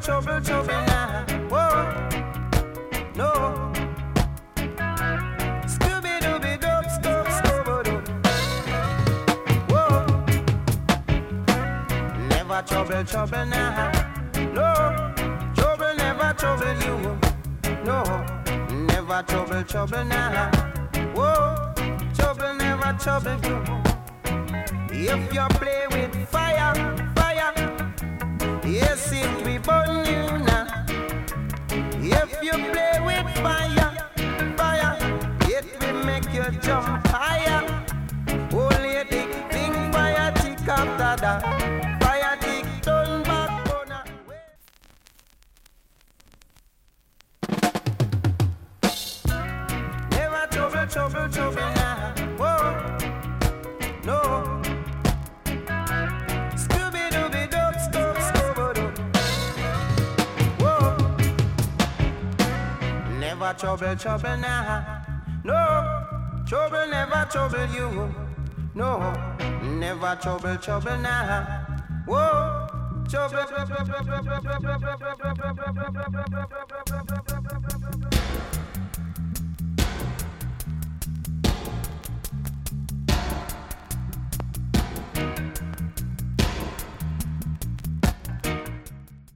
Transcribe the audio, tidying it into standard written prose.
trouble, trouble now. Whoa, no. Scooby Dooby Doo, stop, Scooby Doo. Whoa, never trouble, trouble now. No, trouble never trouble you. No, never trouble, trouble now. Whoa, trouble never trouble you. If you play with fire, fire, yes, it will burn you now. If you play with fire, fire, it will make you jump higher. Oh lady, think fire tick after that. Fire tick turn back on a never trouble, trouble, trouble now. Whoa, no. Scooby Dooby Doo, stop, Scooby Doo. Whoa, never trouble, trouble now. No, trouble never trouble you. No, never trouble, trouble now. Whoa, trouble.